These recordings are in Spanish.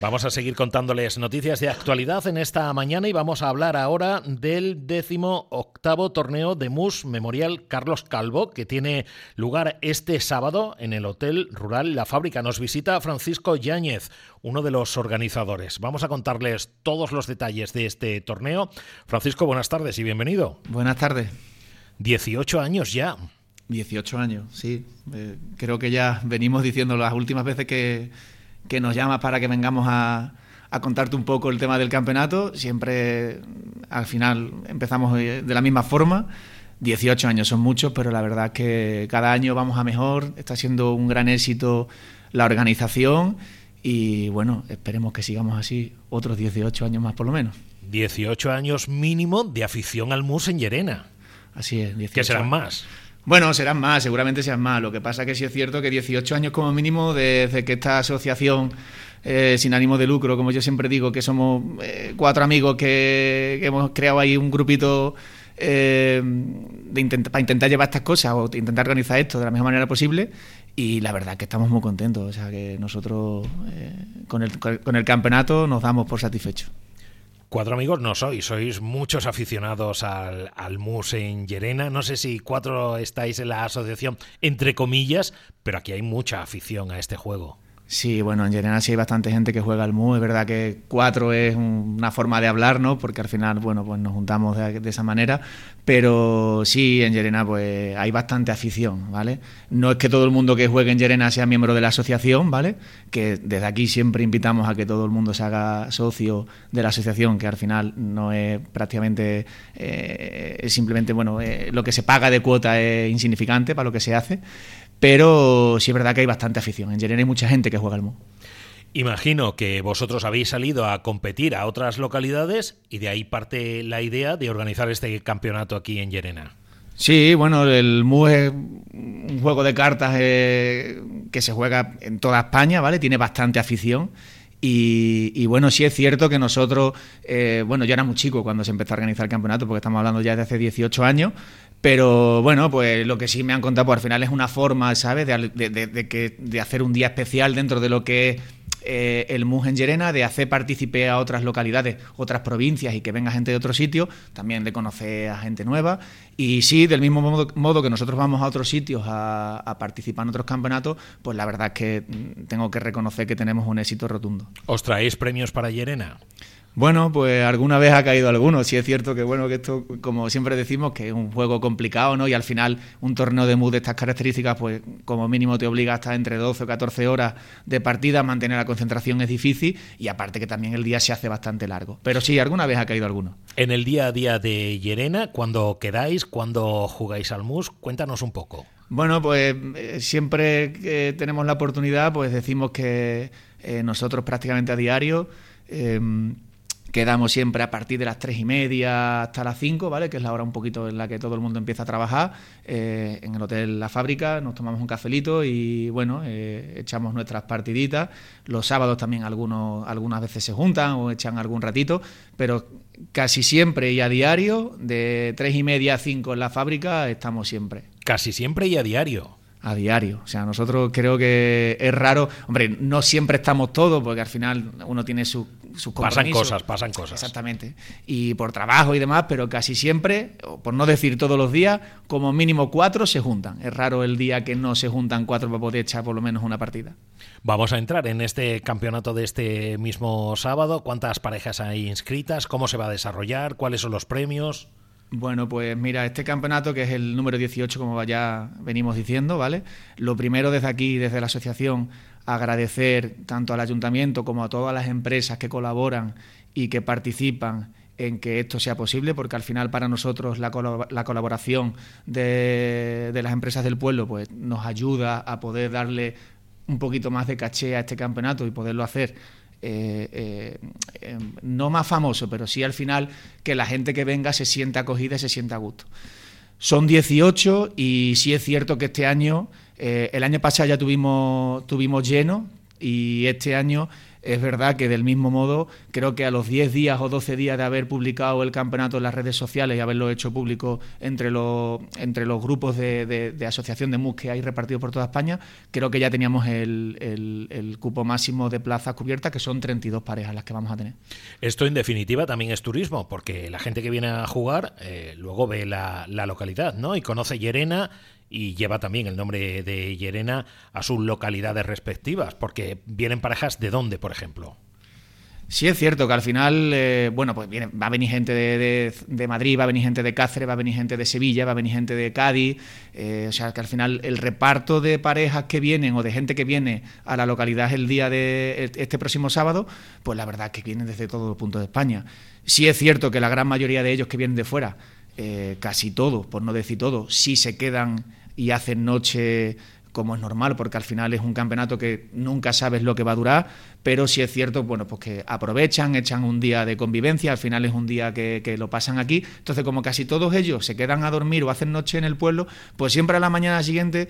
Vamos a seguir contándoles noticias de actualidad en esta mañana y vamos a hablar ahora del 18º torneo de MUS Memorial Carlos Calvo, que tiene lugar este sábado en el Hotel Rural La Fábrica. Nos visita Francisco Yáñez, uno de los organizadores. Vamos a contarles todos los detalles de este torneo. Francisco, buenas tardes y bienvenido. Buenas tardes. 18 años ya. 18 años, sí. Creo que ya venimos diciendo las últimas veces que nos llamas para que vengamos a contarte un poco el tema del campeonato. Siempre, al final, empezamos de la misma forma. 18 años son muchos, pero la verdad es que cada año vamos a mejor. Está siendo un gran éxito la organización y, bueno, esperemos que sigamos así otros 18 años más por lo menos. 18 años mínimo de afición al MUS en Llerena. Así es. 18 ¿Qué serán más? Bueno, serán más, seguramente serán más. Lo que pasa es que sí es cierto que 18 años como mínimo desde que esta asociación sin ánimo de lucro, como yo siempre digo, que somos 4 amigos que hemos creado ahí un grupito para intentar llevar estas cosas o intentar organizar esto de la mejor manera posible, y la verdad es que estamos muy contentos. O sea que nosotros con el campeonato nos damos por satisfechos. 4 amigos no sois muchos aficionados al MUS en Llerena. No sé si 4 estáis en la asociación, entre comillas, pero aquí hay mucha afición a este juego. Sí, bueno, en Llerena sí hay bastante gente que juega al MUS. Es verdad que 4 es una forma de hablar, ¿no? Porque al final, bueno, pues nos juntamos de esa manera. Pero sí, en Llerena pues hay bastante afición, ¿vale? No es que todo el mundo que juegue en Llerena sea miembro de la asociación, ¿vale? Que desde aquí siempre invitamos a que todo el mundo se haga socio de la asociación, que al final no es prácticamente, es simplemente, bueno, lo que se paga de cuota es insignificante para lo que se hace. Pero sí es verdad que hay bastante afición. En Llerena hay mucha gente que juega al MUS. Imagino que vosotros habéis salido a competir a otras localidades y de ahí parte la idea de organizar este campeonato aquí en Llerena. Sí, bueno, el MUS es un juego de cartas que se juega en toda España, ¿vale? Tiene bastante afición. Y bueno, sí es cierto que nosotros, bueno, yo era muy chico cuando se empezó a organizar el campeonato, porque estamos hablando ya de hace 18 años, pero bueno, pues lo que sí me han contado, pues al final es una forma, ¿sabes?, de hacer un día especial dentro de lo que es el MUS en Llerena, de hacer partícipe a otras localidades, otras provincias y que venga gente de otros sitios, también de conocer a gente nueva. Y sí, del mismo modo que nosotros vamos a otros sitios a participar en otros campeonatos, pues la verdad es que tengo que reconocer que tenemos un éxito rotundo. ¿Os traéis premios para Llerena? Bueno, pues alguna vez ha caído alguno. Sí es cierto que, bueno, que esto, como siempre decimos, que es un juego complicado, ¿no? Y al final un torneo de MUS de estas características, pues como mínimo te obliga a estar entre 12 o 14 horas de partida, mantener la concentración es difícil y aparte que también el día se hace bastante largo. Pero sí, alguna vez ha caído alguno. En el día a día de Llerena, ¿cuándo quedáis? ¿Cuándo jugáis al MUS? Cuéntanos un poco. Bueno, pues siempre que tenemos la oportunidad, pues decimos que nosotros prácticamente a diario quedamos siempre a partir de las 3:30 hasta las 5, ¿vale? Que es la hora un poquito en la que todo el mundo empieza a trabajar. En el Hotel La Fábrica nos tomamos un cafelito y, bueno, echamos nuestras partiditas. Los sábados también algunas veces se juntan o echan algún ratito, pero casi siempre y a diario, de 3:30 a 5 en La Fábrica, estamos siempre. Casi siempre y a diario. A diario, o sea, nosotros creo que es raro, hombre, no siempre estamos todos, porque al final uno tiene sus compromisos. Pasan cosas. Exactamente, y por trabajo y demás, pero casi siempre, por no decir todos los días, como mínimo 4 se juntan. Es raro el día que no se juntan 4 para poder echar por lo menos una partida. Vamos a entrar en este campeonato de este mismo sábado. ¿Cuántas parejas hay inscritas? ¿Cómo se va a desarrollar? ¿Cuáles son los premios? Bueno, pues mira, este campeonato, que es el número 18, como ya venimos diciendo, ¿vale? Lo primero desde aquí, desde la asociación, agradecer tanto al ayuntamiento como a todas las empresas que colaboran y que participan en que esto sea posible, porque al final para nosotros la colaboración de las empresas del pueblo pues nos ayuda a poder darle un poquito más de caché a este campeonato y poderlo hacer no más famoso, pero sí al final que la gente que venga se sienta acogida y se sienta a gusto. Son 18 y sí es cierto que este año, el año pasado ya tuvimos lleno y este año Es verdad que del mismo modo, creo que a los 10 días o 12 días de haber publicado el campeonato en las redes sociales y haberlo hecho público entre los grupos de asociación de MUS que hay repartidos por toda España, creo que ya teníamos el cupo máximo de plazas cubiertas, que son 32 parejas las que vamos a tener. Esto en definitiva también es turismo, porque la gente que viene a jugar luego ve la localidad, ¿no? Y conoce Llerena y lleva también el nombre de Llerena a sus localidades respectivas, porque vienen parejas de dónde, por ejemplo. Sí, es cierto que al final, pues va a venir gente de Madrid, va a venir gente de Cáceres, va a venir gente de Sevilla, va a venir gente de Cádiz, o sea que al final el reparto de parejas que vienen o de gente que viene a la localidad el día de este próximo sábado, pues la verdad es que vienen desde todos los puntos de España. Sí es cierto que la gran mayoría de ellos que vienen de fuera, casi todos, por no decir todos, sí se quedan y hacen noche como es normal, porque al final es un campeonato que nunca sabes lo que va a durar, pero sí es cierto, bueno, pues que aprovechan, echan un día de convivencia, al final es un día que lo pasan aquí, entonces como casi todos ellos se quedan a dormir o hacen noche en el pueblo, pues siempre a la mañana siguiente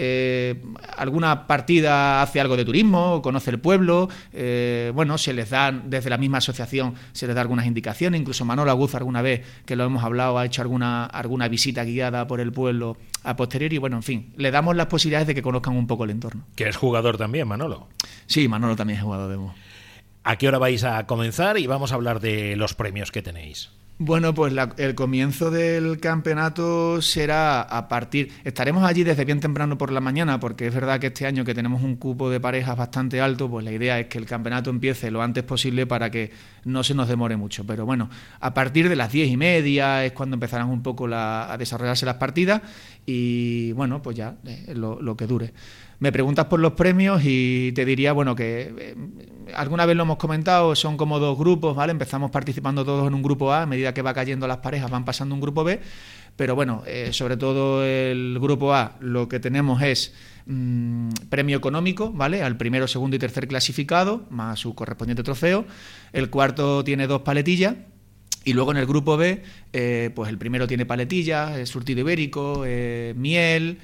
alguna partida hace algo de turismo, conoce el pueblo, se les da desde la misma asociación, se les da algunas indicaciones, incluso Manolo Aguza alguna vez, que lo hemos hablado, ha hecho alguna visita guiada por el pueblo a posteriori, y bueno, en fin, le damos las posibilidades de que conozcan un poco el entorno. Que es jugador también, Manolo. Sí, Manolo también es jugador de MUS. ¿A qué hora vais a comenzar? Y vamos a hablar de los premios que tenéis. Bueno, pues el comienzo del campeonato será estaremos allí desde bien temprano por la mañana, porque es verdad que este año que tenemos un cupo de parejas bastante alto, pues la idea es que el campeonato empiece lo antes posible para que no se nos demore mucho. Pero bueno, a partir de las 10:30 es cuando empezarán un poco a desarrollarse las partidas y bueno, pues ya lo que dure. Me preguntas por los premios y te diría, bueno, que alguna vez lo hemos comentado, son como 2 grupos, ¿vale? Empezamos participando todos en un grupo A, a medida que va cayendo las parejas van pasando un grupo B, pero bueno, sobre todo el grupo A lo que tenemos es premio económico, ¿vale? Al primero, segundo y tercer clasificado, más su correspondiente trofeo. El cuarto tiene 2 paletillas. Y luego en el grupo B, pues el primero tiene paletillas, surtido ibérico, miel,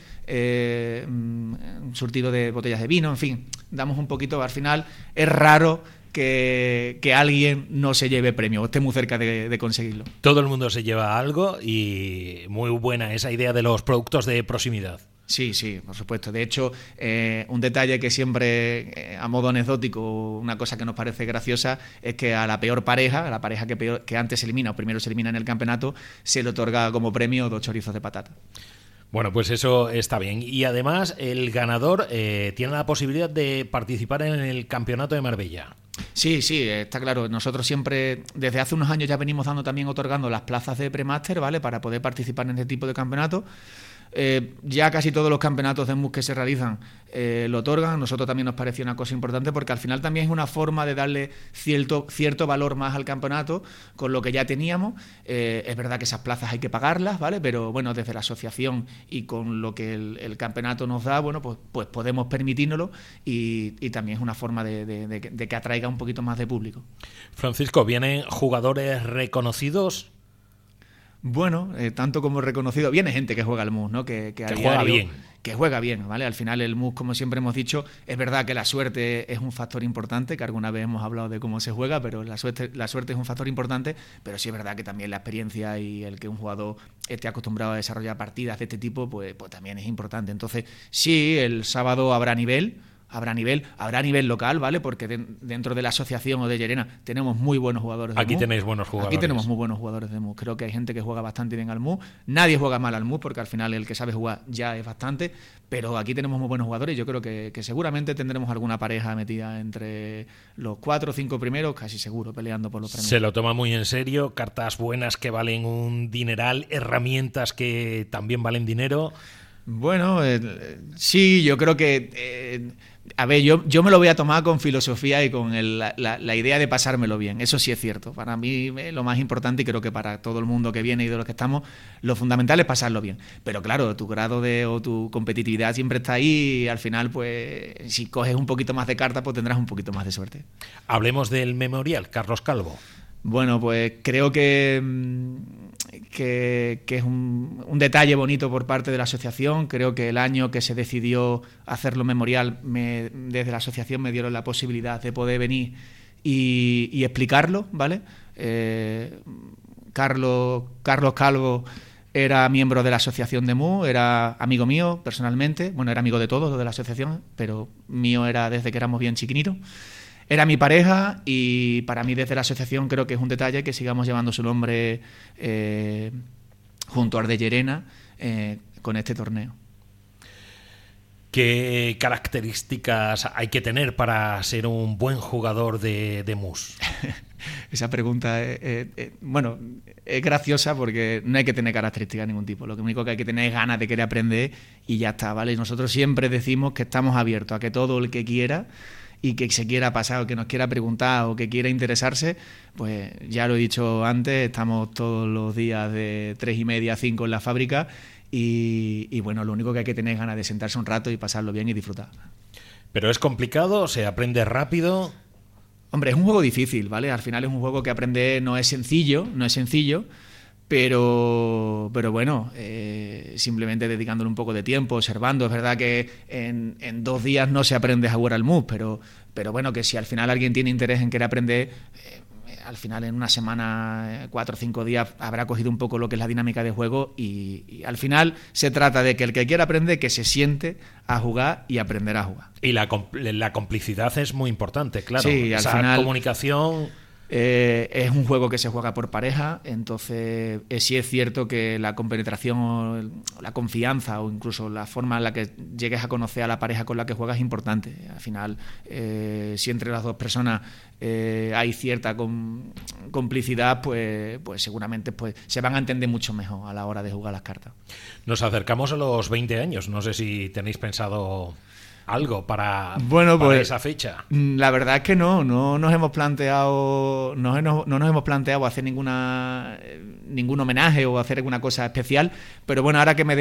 surtido de botellas de vino, en fin, damos un poquito, al final es raro que alguien no se lleve premio o esté muy cerca de conseguirlo. Todo el mundo se lleva algo y muy buena esa idea de los productos de proximidad. Sí, por supuesto. De hecho, un detalle que siempre, a modo anecdótico, una cosa que nos parece graciosa, es que a la peor pareja, a la pareja que antes se elimina o primero se elimina en el campeonato, se le otorga como premio 2 chorizos de patata. Bueno, pues eso está bien. Y además, el ganador tiene la posibilidad de participar en el Campeonato de Marbella. Sí, está claro. Nosotros siempre, desde hace unos años ya venimos otorgando las plazas de premáster, ¿vale? Para poder participar en este tipo de campeonatos. Ya casi todos los campeonatos de MUS que se realizan lo otorgan. A nosotros también nos pareció una cosa importante porque al final también es una forma de darle cierto valor más al campeonato con lo que ya teníamos. Es verdad que esas plazas hay que pagarlas, ¿vale? Pero bueno, desde la asociación y con lo que el campeonato nos da, bueno, pues podemos permitírnoslo y también es una forma de que atraiga un poquito más de público. Francisco, ¿vienen jugadores reconocidos? Bueno, tanto como reconocido, viene gente que juega al MUS, ¿no? Que juega bien. Que juega bien, ¿vale? Al final el MUS, como siempre hemos dicho, es verdad que la suerte es un factor importante, que alguna vez hemos hablado de cómo se juega, pero la suerte es un factor importante, pero sí es verdad que también la experiencia y el que un jugador esté acostumbrado a desarrollar partidas de este tipo, pues también es importante. Entonces, sí, el sábado habrá nivel local, ¿vale? Porque dentro de la asociación o de Llerena tenemos muy buenos jugadores de Aquí MUS. tenéis buenos jugadores. Aquí tenemos muy buenos jugadores de MUS. Creo que hay gente que juega bastante bien al MUS. Nadie juega mal al MUS porque al final el que sabe jugar ya es bastante, pero aquí tenemos muy buenos jugadores y yo creo que seguramente tendremos alguna pareja metida entre los 4 o 5 primeros, casi seguro, peleando por los premios. Se lo toma muy en serio, cartas buenas que valen un dineral, herramientas que también valen dinero. Bueno, sí, yo creo que... a ver, yo me lo voy a tomar con filosofía y con la idea de pasármelo bien. Eso sí es cierto. Para mí lo más importante, y creo que para todo el mundo que viene y de los que estamos, lo fundamental es pasarlo bien. Pero claro, tu grado o tu competitividad siempre está ahí y al final, pues, si coges un poquito más de carta, pues tendrás un poquito más de suerte. Hablemos del Memorial Carlos Calvo. Bueno, pues creo que es un detalle bonito por parte de la asociación. Creo que el año que se decidió hacerlo memorial, desde la asociación me dieron la posibilidad de poder venir y explicarlo, ¿vale? Carlos Calvo era miembro de la asociación de MUS, era amigo mío personalmente, bueno, era amigo de todos los de la asociación, pero mío era desde que éramos bien chiquinitos. Era mi pareja y para mí desde la asociación creo que es un detalle que sigamos llevando su nombre junto a Arde Llerena con este torneo. ¿Qué características hay que tener para ser un buen jugador de MUS? Esa pregunta es graciosa porque no hay que tener características de ningún tipo. Lo único que hay que tener es ganas de querer aprender y ya está, ¿vale? Y nosotros siempre decimos que estamos abiertos a que todo el que quiera y que se quiera pasar o que nos quiera preguntar o que quiera interesarse, pues ya lo he dicho antes, estamos todos los días de 3:30 a 5 en la fábrica y bueno, lo único que hay que tener es ganas de sentarse un rato y pasarlo bien y disfrutar. ¿Pero es complicado? ¿Se aprende rápido? Hombre, es un juego difícil, ¿vale? Al final es un juego que aprender no es sencillo, pero bueno, simplemente dedicándole un poco de tiempo, observando. Es verdad que en 2 días no se aprende a jugar al MUS, pero bueno, que si al final alguien tiene interés en querer aprender, al final en una semana, 4 o 5 días, habrá cogido un poco lo que es la dinámica de juego y al final se trata de que el que quiera aprender, que se siente a jugar y aprender a jugar. Y la complicidad es muy importante, claro. Sí, al esa final, comunicación... es un juego que se juega por pareja, entonces sí es cierto que la compenetración, la confianza o incluso la forma en la que llegues a conocer a la pareja con la que juegas es importante. Al final, si entre las dos personas hay cierta complicidad, pues seguramente se van a entender mucho mejor a la hora de jugar las cartas. Nos acercamos a los 20 años, no sé si tenéis pensado algo para esa fecha. La verdad es que no nos hemos planteado no nos hemos planteado hacer ningún homenaje o hacer alguna cosa especial, pero bueno, ahora que me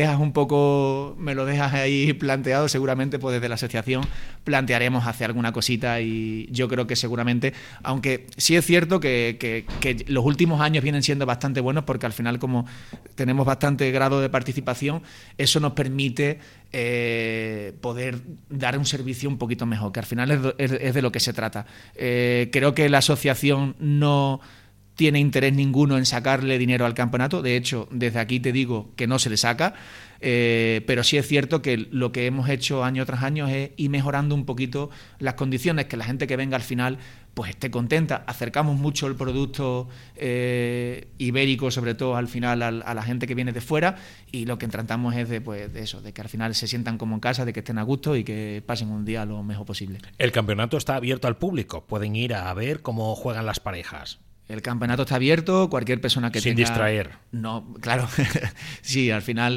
lo dejas ahí planteado, seguramente pues desde la asociación plantearemos hacer alguna cosita y yo creo que seguramente, aunque sí es cierto que los últimos años vienen siendo bastante buenos porque al final como tenemos bastante grado de participación, eso nos permite poder dar un servicio un poquito mejor, que al final es de lo que se trata. Creo que la asociación no tiene interés ninguno en sacarle dinero al campeonato, de hecho, desde aquí te digo que no se le saca, pero sí es cierto que lo que hemos hecho año tras año es ir mejorando un poquito las condiciones, que la gente que venga al final pues esté contenta. Acercamos mucho el producto ibérico, sobre todo al final a la gente que viene de fuera, y lo que tratamos es de que al final se sientan como en casa, de que estén a gusto y que pasen un día lo mejor posible. El campeonato está abierto al público, pueden ir a ver cómo juegan las parejas. El campeonato está abierto, cualquier persona que Sin distraer. No, claro. Sí, al final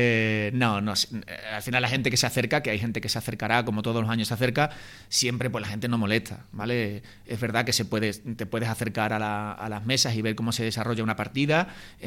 al final la gente que se acerca, que hay gente que se acercará, como todos los años se acerca, siempre pues la gente no molesta, ¿vale? Es verdad que te puedes acercar a las mesas y ver cómo se desarrolla una partida.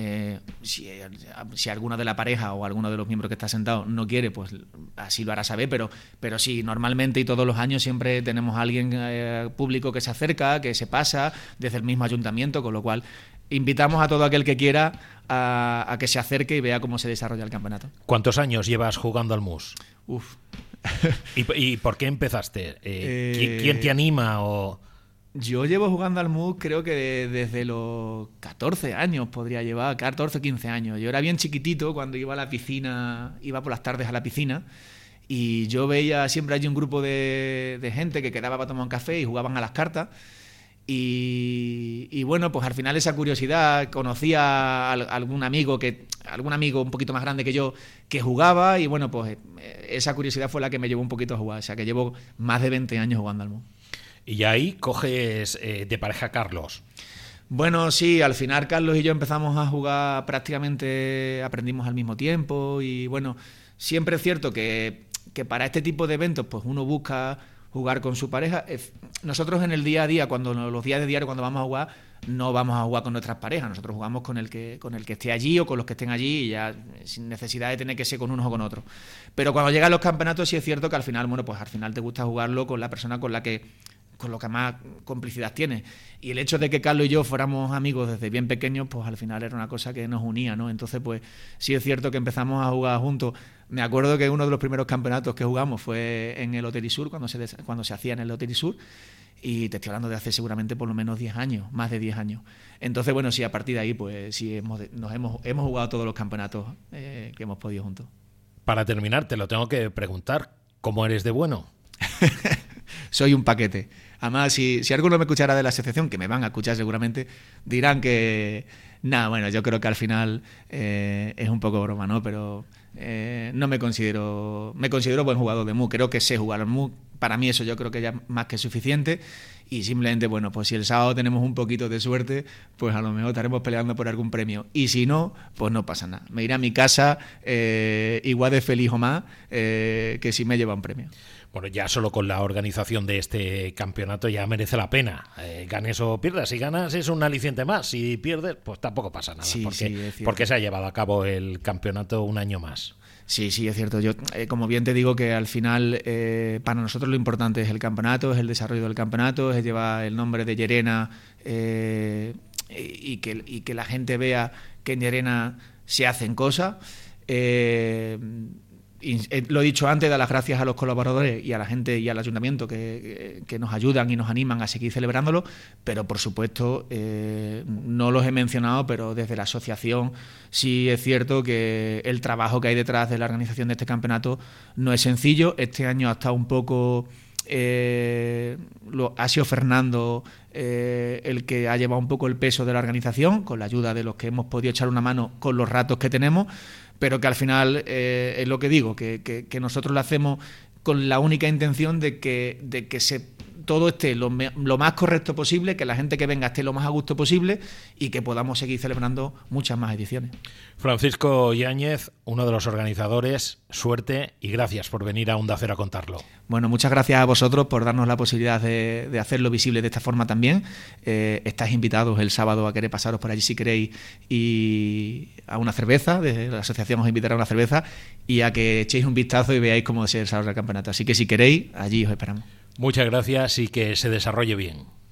Si alguno de la pareja o alguno de los miembros que está sentado no quiere, pues así lo hará saber, pero sí, normalmente y todos los años siempre tenemos a alguien público que se acerca, que se pasa desde el mismo ayuntamiento, con lo cual invitamos a todo aquel que quiera a que se acerque y vea cómo se desarrolla el campeonato. ¿Cuántos años llevas jugando al MUS? Uf. ¿Y por qué empezaste? ¿Quién te anima? Yo llevo jugando al MUS creo que desde los 14 años podría llevar, 14 o 15 años. Yo era bien chiquitito cuando iba a la piscina, iba por las tardes a la piscina y yo veía siempre allí un grupo de gente que quedaba para tomar un café y jugaban a las cartas. Y bueno, pues al final esa curiosidad, conocía a algún amigo un poquito más grande que yo que jugaba y bueno, pues esa curiosidad fue la que me llevó un poquito a jugar, o sea que llevo más de 20 años jugando al MUS. Y ahí coges de pareja a Carlos. Bueno, sí, al final Carlos y yo empezamos a jugar prácticamente, aprendimos al mismo tiempo y bueno, siempre es cierto que para este tipo de eventos pues uno busca jugar con su pareja. Nosotros en el día a día, los días de diario cuando vamos a jugar, no vamos a jugar con nuestras parejas, nosotros jugamos con el que esté allí o con los que estén allí y ya sin necesidad de tener que ser con unos o con otros. Pero cuando llegan los campeonatos sí es cierto que al final, bueno, pues al final te gusta jugarlo con la persona con la que con lo que más complicidad tiene. Y el hecho de que Carlos y yo fuéramos amigos desde bien pequeños, pues al final era una cosa que nos unía, ¿no? Entonces, pues sí es cierto que empezamos a jugar juntos. Me acuerdo que uno de los primeros campeonatos que jugamos fue en el Hotel Isur, cuando se hacía en el Hotel Isur, y te estoy hablando de hace seguramente por lo menos 10 años, más de 10 años. Entonces, bueno, sí, a partir de ahí, pues sí, hemos jugado todos los campeonatos que hemos podido juntos. Para terminar, te lo tengo que preguntar, ¿cómo eres de bueno? Soy un paquete. Además, si alguno me escuchara de la asociación, que me van a escuchar seguramente, dirán que... Nada, bueno, yo creo que al final es un poco broma, ¿no? Pero no me considero buen jugador de MUS. Creo que sé jugar al MUS. Para mí eso yo creo que ya es más que suficiente. Y simplemente, bueno, pues si el sábado tenemos un poquito de suerte, pues a lo mejor estaremos peleando por algún premio. Y si no, pues no pasa nada. Me iré a mi casa igual de feliz o más que si me lleva un premio. Bueno, ya solo con la organización de este campeonato ya merece la pena. Ganes o pierdas. Si ganas es un aliciente más. Si pierdes, pues tampoco pasa nada. Sí, porque se ha llevado a cabo el campeonato un año más. Sí, es cierto. Yo, como bien te digo, que al final para nosotros lo importante es el campeonato, es el desarrollo del campeonato, es llevar el nombre de Llerena y que la gente vea que en Llerena se hacen cosas. Lo he dicho antes, dar las gracias a los colaboradores y a la gente y al ayuntamiento que nos ayudan y nos animan a seguir celebrándolo, pero por supuesto no los he mencionado, pero desde la asociación sí es cierto que el trabajo que hay detrás de la organización de este campeonato no es sencillo. Este año ha estado un poco... ha sido Fernando el que ha llevado un poco el peso de la organización, con la ayuda de los que hemos podido echar una mano con los ratos que tenemos, pero que al final es lo que digo, que nosotros lo hacemos con la única intención de que todo esté lo más correcto posible, que la gente que venga esté lo más a gusto posible y que podamos seguir celebrando muchas más ediciones. Francisco Yáñez, uno de los organizadores, suerte y gracias por venir a Onda Cero a contarlo. Bueno, muchas gracias a vosotros por darnos la posibilidad de hacerlo visible de esta forma también. Estáis invitados el sábado a querer pasaros por allí si queréis y a una cerveza, de la asociación os invitará a una cerveza y a que echéis un vistazo y veáis cómo se desarrolla el campeonato. Así que si queréis, allí os esperamos. Muchas gracias y que se desarrolle bien.